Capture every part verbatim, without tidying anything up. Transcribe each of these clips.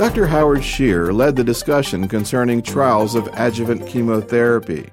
Doctor Howard Scheer led the discussion concerning trials of adjuvant chemotherapy.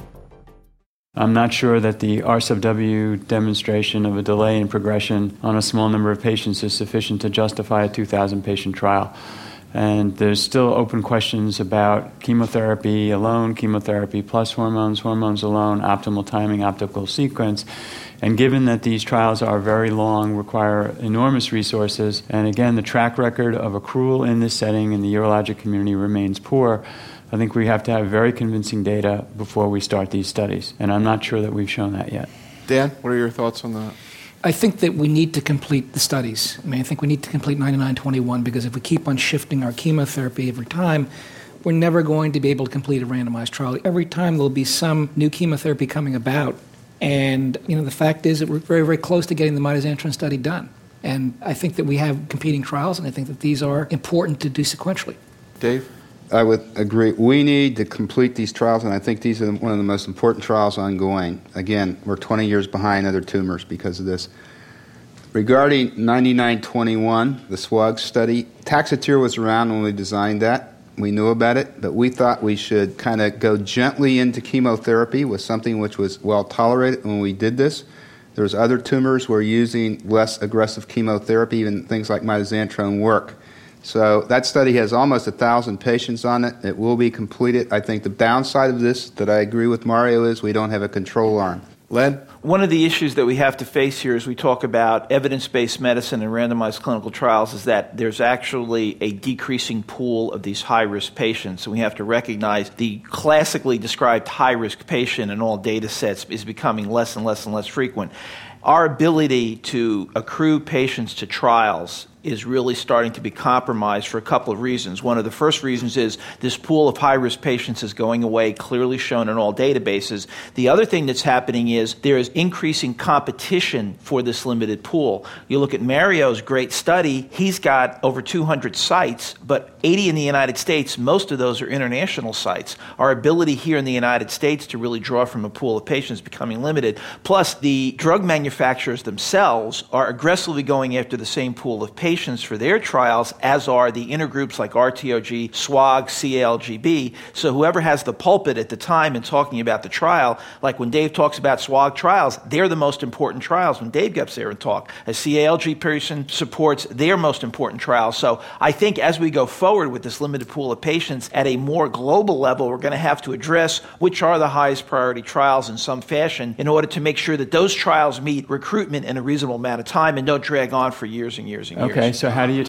I'm not sure that the R sub W demonstration of a delay in progression on a small number of patients is sufficient to justify a two thousand patient trial. And there's still open questions about chemotherapy alone, chemotherapy plus hormones, hormones alone, optimal timing, optimal sequence. And given that these trials are very long, require enormous resources, and again, the track record of accrual in this setting in the urologic community remains poor, I think we have to have very convincing data before we start these studies. And I'm not sure that we've shown that yet. Dan, what are your thoughts on that? I think that we need to complete the studies. I mean, I think we need to complete ninety-nine twenty-one because if we keep on shifting our chemotherapy every time, we're never going to be able to complete a randomized trial. Every time there'll be some new chemotherapy coming about. And, you know, the fact is that we're very, very close to getting the mitoxantrone study done. And I think that we have competing trials, and I think that these are important to do sequentially. Dave? I would agree. We need to complete these trials, and I think these are one of the most important trials ongoing. Again, we're twenty years behind other tumors because of this. Regarding ninety-nine twenty-one, the SWOG study, Taxotere was around when we designed that. We knew about it, but we thought we should kind of go gently into chemotherapy with something which was well tolerated when we did this. There's other tumors where using less aggressive chemotherapy, even things like mitoxantrone, work. So that study has almost one thousand patients on it. It will be completed. I think the downside of this, that I agree with Mario, is we don't have a control arm. Len? One of the issues that we have to face here as we talk about evidence-based medicine and randomized clinical trials is that there's actually a decreasing pool of these high-risk patients. And we have to recognize the classically described high-risk patient in all data sets is becoming less and less and less frequent. Our ability to accrue patients to trials is really starting to be compromised for a couple of reasons. One of the first reasons is this pool of high-risk patients is going away, clearly shown in all databases. The other thing that's happening is there is increasing competition for this limited pool. You look at Mario's great study, he's got over two hundred sites, but eighty in the United States, most of those are international sites. Our ability here in the United States to really draw from a pool of patients is becoming limited. Plus, the drug manufacturers themselves are aggressively going after the same pool of patients for their trials, as are the intergroups like R T O G, SWOG, C A L G B. So whoever has the pulpit at the time in talking about the trial, like when Dave talks about SWOG trials, they're the most important trials when Dave gets there and talk. A C A L G person supports their most important trials. So I think as we go forward with this limited pool of patients at a more global level, we're going to have to address which are the highest priority trials in some fashion in order to make sure that those trials meet recruitment in a reasonable amount of time and don't drag on for years and years and years. Okay, so how do you